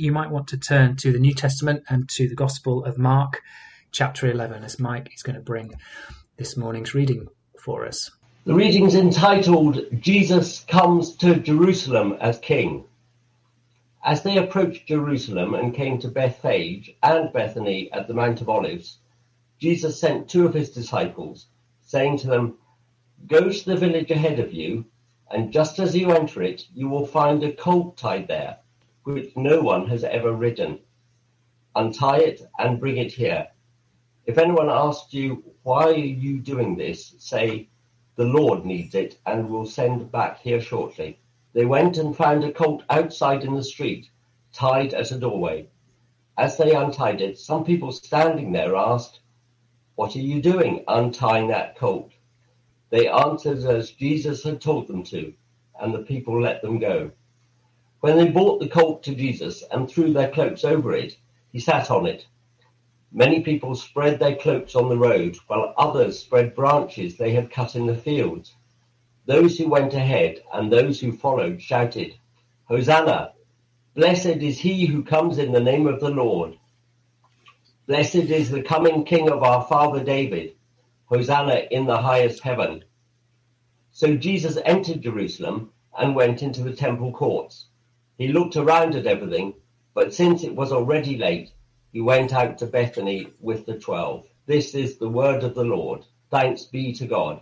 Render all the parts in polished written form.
you might want to turn to the New Testament and to the Gospel of Mark, chapter 11, as Mike is going to bring this morning's reading for us. The reading's entitled, Jesus Comes to Jerusalem as King. As they approached Jerusalem and came to Bethphage and Bethany at the Mount of Olives, Jesus sent two of his disciples, saying to them, "Go to the village ahead of you, and just as you enter it, you will find a colt tied there, which no one has ever ridden. Untie it and bring it here. If anyone asks you, 'Why are you doing this?' say, 'The Lord needs it and will send back here shortly.'" They went and found a colt outside in the street, tied at a doorway. As they untied it, some people standing there asked, "What are you doing, untying that colt?" They answered as Jesus had told them to, and the people let them go. When they brought the colt to Jesus and threw their cloaks over it, he sat on it. Many people spread their cloaks on the road, while others spread branches they had cut in the fields. Those who went ahead and those who followed shouted, "Hosanna! Blessed is he who comes in the name of the Lord. Blessed is the coming King of our father David. Hosanna in the highest heaven." So Jesus entered Jerusalem and went into the temple courts. He looked around at everything, but since it was already late, he went out to Bethany with the 12. This is the word of the Lord. Thanks be to God.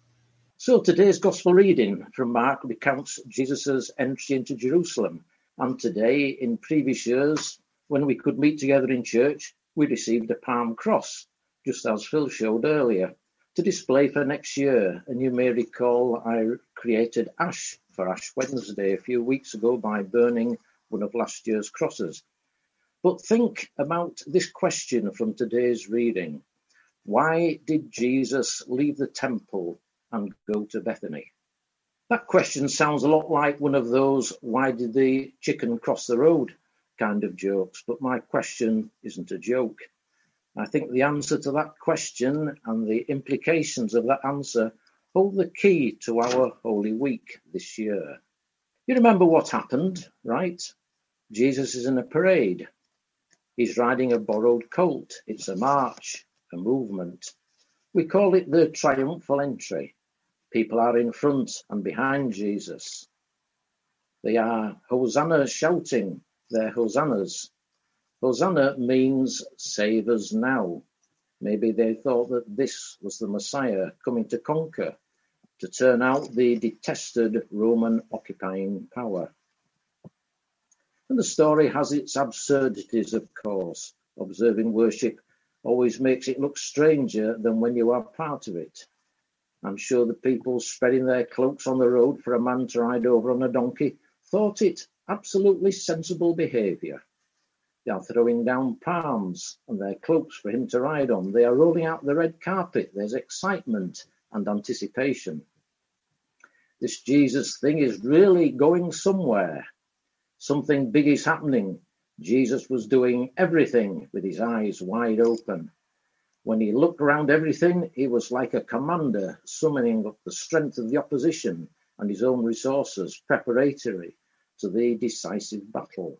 So today's Gospel reading from Mark recounts Jesus' entry into Jerusalem. And today, in previous years, when we could meet together in church, we received a palm cross, just as Phil showed earlier, to display for next year. And you may recall I created ash for Ash Wednesday a few weeks ago by burning one of last year's crosses. But think about this question from today's reading. Why did Jesus leave the temple and go to Bethany? That question sounds a lot like one of those "why did the chicken cross the road" kind of jokes, but my question isn't a joke. I think the answer to that question and the implications of that answer hold the key to our Holy Week this year. You remember what happened, right? Jesus is in a parade. He's riding a borrowed colt. It's a march, a movement. We call it the triumphal entry. People are in front and behind Jesus. They are Hosanna shouting their hosannas. Hosanna means save us now. Maybe they thought that this was the Messiah coming to conquer, to turn out the detested Roman occupying power. And the story has its absurdities, of course. Observing worship always makes it look stranger than when you are part of it. I'm sure the people spreading their cloaks on the road for a man to ride over on a donkey thought it absolutely sensible behaviour. They are throwing down palms and their cloaks for him to ride on. They are rolling out the red carpet. There's excitement and anticipation. This Jesus thing is really going somewhere. Something big is happening. Jesus was doing everything with his eyes wide open. When he looked around everything, he was like a commander summoning up the strength of the opposition and his own resources preparatory to the decisive battle.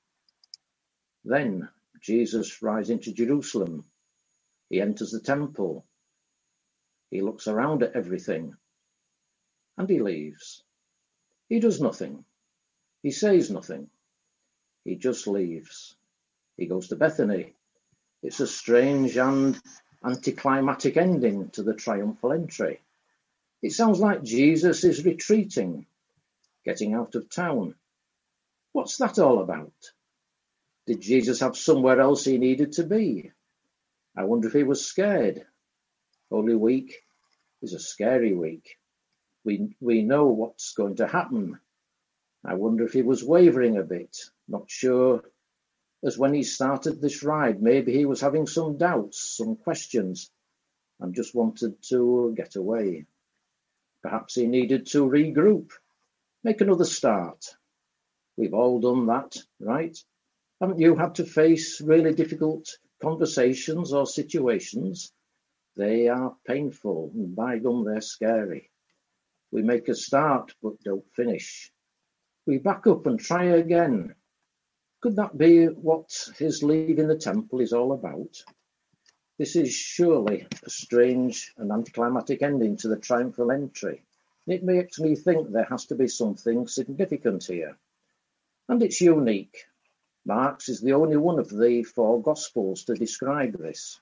Then Jesus rides into Jerusalem. He enters the temple. He looks around at everything and he leaves. He does nothing. He says nothing. He just leaves. He goes to Bethany. It's a strange and anticlimactic ending to the triumphal entry. It sounds like Jesus is retreating, getting out of town. What's that all about? Did Jesus have somewhere else he needed to be? I wonder if he was scared. Holy Week is a scary week. We know what's going to happen. I wonder if he was wavering a bit, not sure. As when he started this ride, maybe he was having some doubts, some questions, and just wanted to get away. Perhaps he needed to regroup, make another start. We've all done that, right? Haven't you had to face really difficult conversations or situations? They are painful, and by gum, they're scary. We make a start, but don't finish. We back up and try again. Could that be what his leaving the temple is all about? This is surely a strange and anticlimactic ending to the triumphal entry. It makes me think there has to be something significant here. And it's unique. Mark's is the only one of the four Gospels to describe this.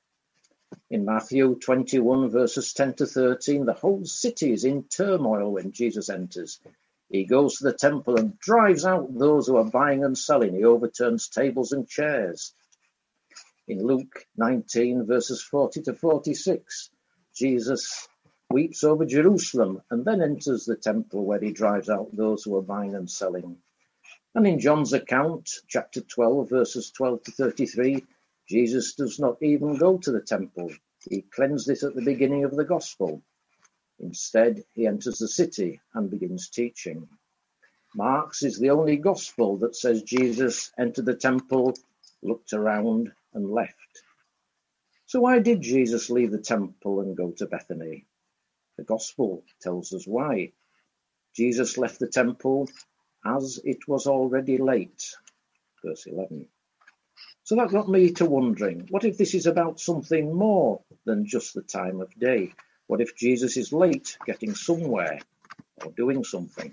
In Matthew 21, verses 10 to 13, the whole city is in turmoil when Jesus enters. He goes to the temple and drives out those who are buying and selling. He overturns tables and chairs. In Luke 19, verses 40 to 46, Jesus weeps over Jerusalem and then enters the temple where he drives out those who are buying and selling. And in John's account, chapter 12, verses 12 to 33, Jesus does not even go to the temple. He cleansed it at the beginning of the gospel. Instead, he enters the city and begins teaching. Mark's is the only gospel that says Jesus entered the temple, looked around, and left. So why did Jesus leave the temple and go to Bethany? The gospel tells us why. Jesus left the temple as it was already late. Verse 11. So that got me to wondering, what if this is about something more than just the time of day? What if Jesus is late getting somewhere or doing something?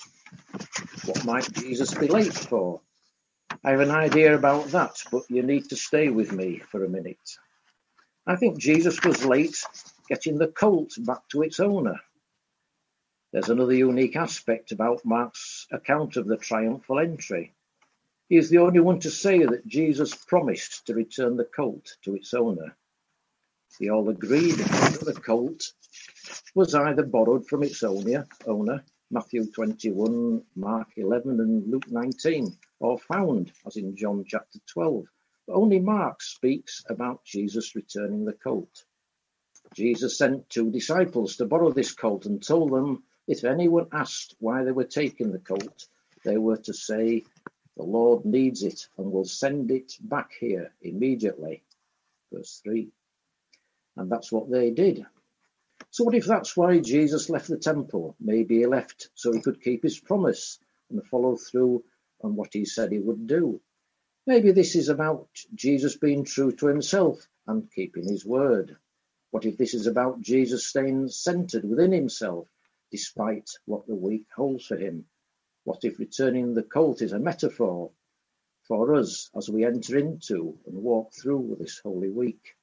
What might Jesus be late for? I have an idea about that, but you need to stay with me for a minute. I think Jesus was late getting the colt back to its owner. There's another unique aspect about Mark's account of the triumphal entry. He is the only one to say that Jesus promised to return the colt to its owner. They all agreed that the colt was either borrowed from its owner, Matthew 21, Mark 11 and Luke 19, or found, as in John chapter 12. But only Mark speaks about Jesus returning the colt. Jesus sent 2 disciples to borrow this colt and told them if anyone asked why they were taking the colt, they were to say, "The Lord needs it and will send it back here immediately." Verse 3. And that's what they did. So what if that's why Jesus left the temple? Maybe he left so he could keep his promise and follow through on what he said he would do. Maybe this is about Jesus being true to himself and keeping his word. What if this is about Jesus staying centered within himself despite what the week holds for him? What if returning the colt is a metaphor for us as we enter into and walk through this Holy Week?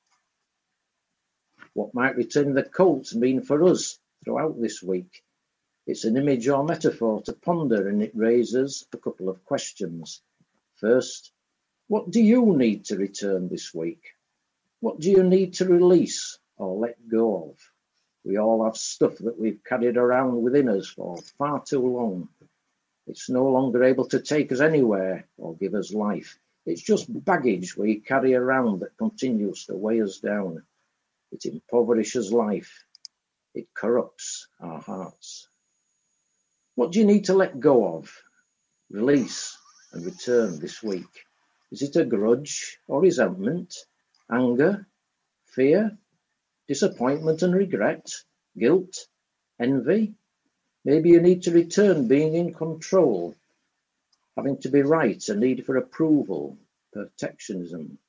What might returning the colt mean for us throughout this week? It's an image or metaphor to ponder, and it raises a couple of questions. First, what do you need to return this week? What do you need to release or let go of? We all have stuff that we've carried around within us for far too long. It's no longer able to take us anywhere or give us life. It's just baggage we carry around that continues to weigh us down. It impoverishes life. It corrupts our hearts. What do you need to let go of, release and return this week? Is it a grudge or resentment, anger, fear, disappointment and regret, guilt, envy? Maybe you need to return being in control, having to be right, a need for approval, perfectionism.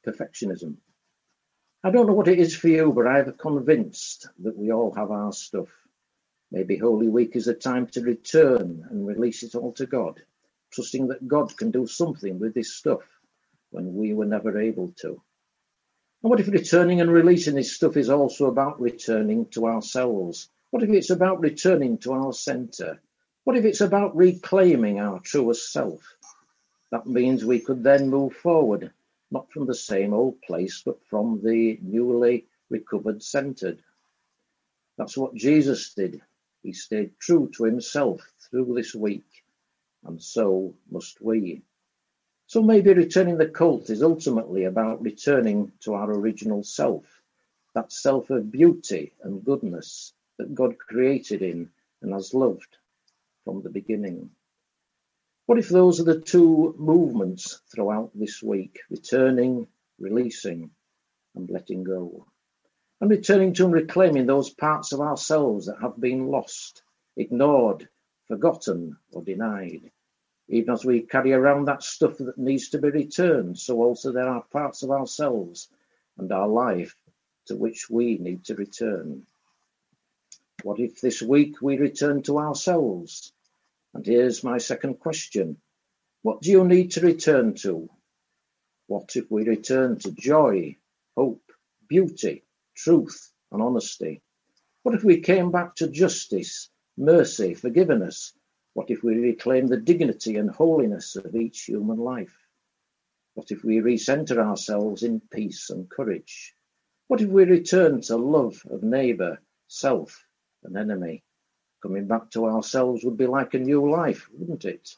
I don't know what it is for you, but I'm convinced that we all have our stuff. Maybe Holy Week is a time to return and release it all to God, trusting that God can do something with this stuff when we were never able to. And what if returning and releasing this stuff is also about returning to ourselves? What if it's about returning to our centre? What if it's about reclaiming our truest self? That means we could then move forward, not from the same old place, but from the newly recovered centred. That's what Jesus did. He stayed true to himself through this week, and so must we. So maybe returning the colt is ultimately about returning to our original self, that self of beauty and goodness that God created in and has loved from the beginning. What if those are the 2 movements throughout this week, returning, releasing, and letting go? And returning to and reclaiming those parts of ourselves that have been lost, ignored, forgotten, or denied. Even as we carry around that stuff that needs to be returned, so also there are parts of ourselves and our life to which we need to return. What if this week we return to ourselves? And here's my second question. What do you need to return to? What if we return to joy, hope, beauty, truth, and honesty? What if we came back to justice, mercy, forgiveness? What if we reclaim the dignity and holiness of each human life? What if we recenter ourselves in peace and courage? What if we return to love of neighbour, self, and enemy? Coming back to ourselves would be like a new life, wouldn't it?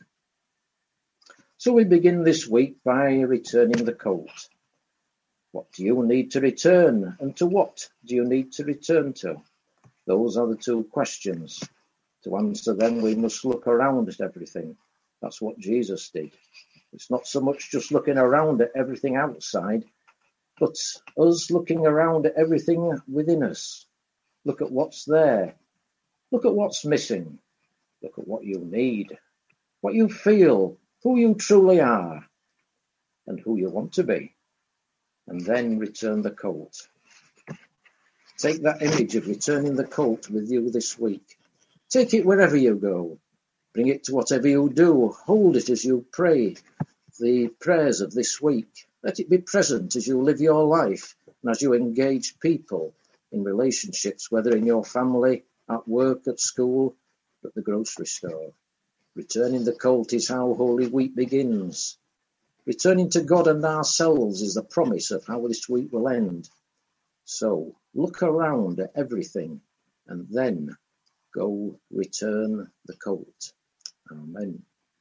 So we begin this week by returning the colt. What do you need to return, and to what do you need to return to? Those are the two questions. To answer them, we must look around at everything. That's what Jesus did. It's not so much just looking around at everything outside, but us looking around at everything within us. Look at what's there. Look at what's missing. Look at what you need, what you feel, who you truly are, and who you want to be. And then return the colt. Take that image of returning the colt with you this week. Take it wherever you go. Bring it to whatever you do. Hold it as you pray the prayers of this week. Let it be present as you live your life and as you engage people in relationships, whether in your family, at work, at school, at the grocery store. Returning the colt is how Holy Week begins. Returning to God and ourselves is the promise of how this week will end. So look around at everything and then go return the colt. Amen.